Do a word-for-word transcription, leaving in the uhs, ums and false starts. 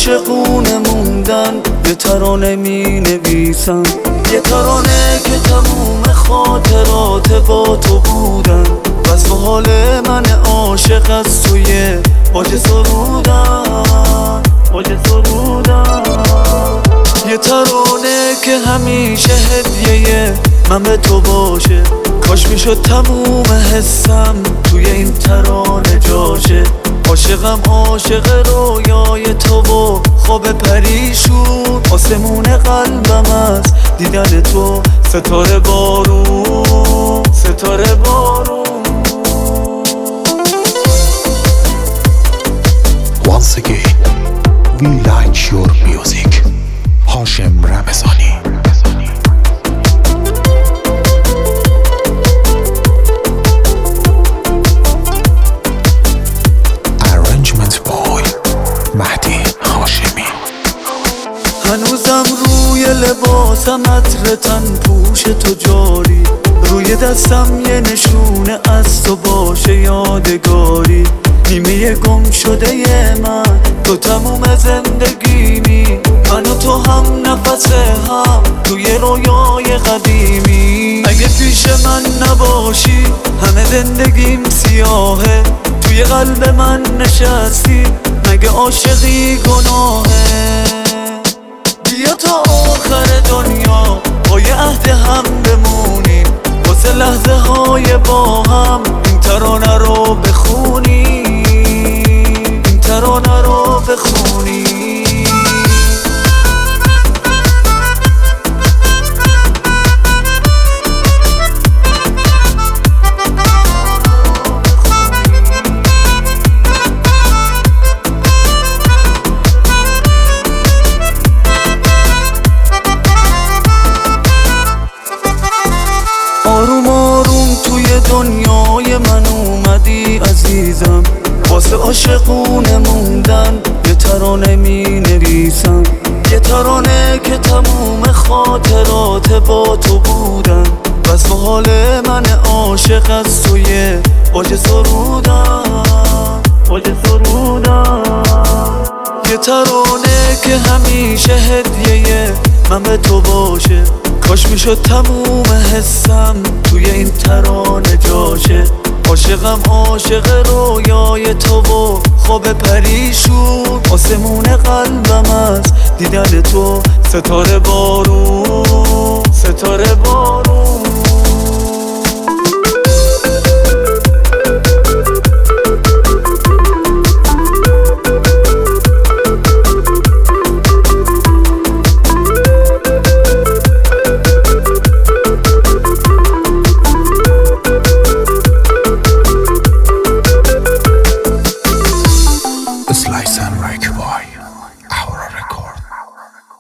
عاشقونه موندن یه ترانه می نویسم، یه ترانه که تموم خاطرات با تو بودن. وصف حال من عاشق از توی باج سرودن، باج سرودن. یه ترانه که همیشه هدیه من به تو باشه، کاش میشد تموم حسم توی این ترانه جاشه. عاشقم عاشق رویای تو و خواب پریشون، آسمون قلبم از دیدن تو ستاره بارون، ستاره بارون. Once again, we like your music. هاشم رمضانی. Arrangement boy مهدی هاشمی. هنوزم روی لباسم عطر تن پوش تو جاری، روی دستم یه نشونه از تو باشه یادگاری. نیمه گم شده ی من تو تموم زندگیمی، من و تو هم نفس هم توی رویای قدیمی. اگه پیش من نباشی همه زندگیم سیاهه، توی قلب من نشستی مگه عاشقی گناهه. بیا تا آخر دنیا با یه عهد هم بمونیم، واسه لحظه های با هم این ترانه رو بخونیم، این ترانه رو بخونیم. آروم آروم توی دنیای من اومدی عزیزم، واسه عاشقونه موندن یه ترانه می نویسم، یه ترانه که تموم خاطرات با تو بودن. وصف حال من عاشق از توی باج سرودن، باج سرودن. یه ترانه که همیشه هدیه من به تو باشه، کاش میشد تموم حسم توی این ترانه جاشه. عاشقم عاشق رویای تو و خواب پریشون، آسمون قلبم از دیدن تو ستاره بارون، ستاره بارون.